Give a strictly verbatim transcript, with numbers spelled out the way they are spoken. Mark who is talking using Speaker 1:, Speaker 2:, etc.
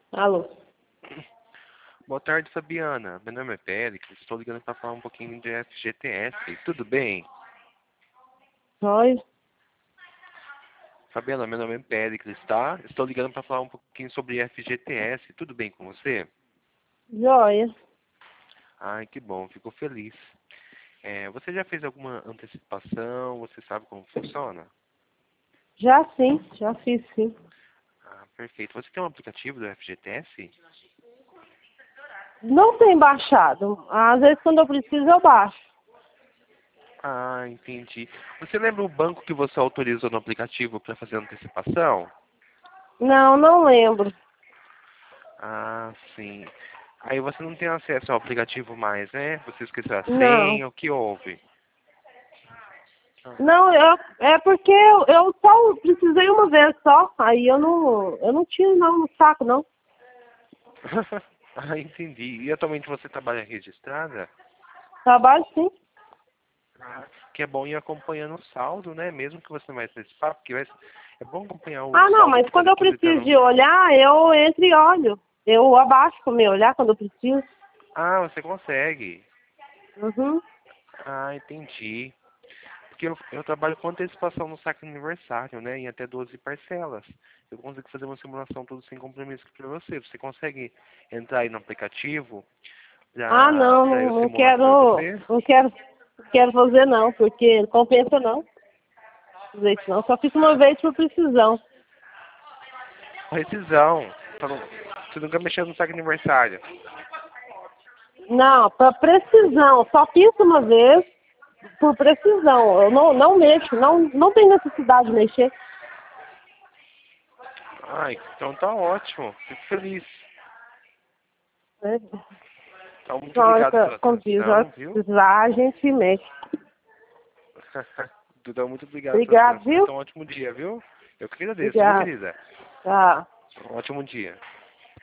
Speaker 1: Alô?
Speaker 2: Boa tarde, Fabiana. Meu nome é Péricles. Estou ligando para falar um pouquinho de F G T S. Tudo bem?
Speaker 1: Oi?
Speaker 2: Fabiana, meu nome é Péricles, tá? Estou ligando para falar um pouquinho sobre F G T S. Tudo bem com você?
Speaker 1: Joia.
Speaker 2: Ai, que bom. Fico feliz. É, você já fez alguma antecipação? Você sabe como funciona?
Speaker 1: Já sim, já fiz sim.
Speaker 2: Ah, perfeito. Você tem um aplicativo do F G T S?
Speaker 1: Não tem baixado. Às vezes quando eu preciso eu baixo.
Speaker 2: Ah, entendi. Você lembra o banco que você autorizou no aplicativo para fazer antecipação?
Speaker 1: Não, não lembro.
Speaker 2: Ah, sim. Aí você não tem acesso ao aplicativo mais, né? Você esqueceu a
Speaker 1: Não.
Speaker 2: senha, o que houve?
Speaker 1: Não, eu, é porque eu, eu só precisei uma vez só. Aí eu não, eu não tinha não no saco, não.
Speaker 2: Ah, entendi. E atualmente você trabalha registrada?
Speaker 1: Trabalho sim.
Speaker 2: Ah, que é bom ir acompanhando o saldo, né? Mesmo que você não vai participar, porque vai... é bom acompanhar o
Speaker 1: Ah, não,
Speaker 2: saldo
Speaker 1: mas
Speaker 2: que está
Speaker 1: quando eu preciso
Speaker 2: depositando.
Speaker 1: de olhar, eu entro e olho. Eu abaixo para me olhar quando eu preciso.
Speaker 2: Ah, você consegue.
Speaker 1: Uhum.
Speaker 2: Ah, entendi. Porque eu, eu trabalho com antecipação no saque aniversário, né? Em até doze parcelas. Eu consigo fazer uma simulação tudo sem compromisso para você. Você consegue entrar aí no aplicativo
Speaker 1: Ah,
Speaker 2: para
Speaker 1: não,
Speaker 2: para
Speaker 1: não,
Speaker 2: eu
Speaker 1: não
Speaker 2: simular para
Speaker 1: quero,
Speaker 2: você?
Speaker 1: não quero, não quero fazer não, porque não compensa não. Fazer isso não. Só fiz uma vez por precisão.
Speaker 2: Precisão. Pra não- Você nunca mexeu no saque aniversário.
Speaker 1: Não, para precisão. Só fiz uma vez por precisão. Eu não, não mexo, não, não tem necessidade de mexer.
Speaker 2: Ai, então tá ótimo. Fico feliz.
Speaker 1: Né?
Speaker 2: Então, muito
Speaker 1: Só
Speaker 2: obrigado
Speaker 1: essa,
Speaker 2: pela
Speaker 1: como diz, ó,
Speaker 2: atenção,
Speaker 1: se
Speaker 2: viu?
Speaker 1: precisar, a gente mexe.
Speaker 2: Duda, muito obrigado pela
Speaker 1: Obrigado,
Speaker 2: atenção.
Speaker 1: viu?
Speaker 2: Então, um ótimo dia, viu? Eu que agradeço, viu,
Speaker 1: Obrigado.
Speaker 2: querida?
Speaker 1: Tá.
Speaker 2: Um ótimo dia.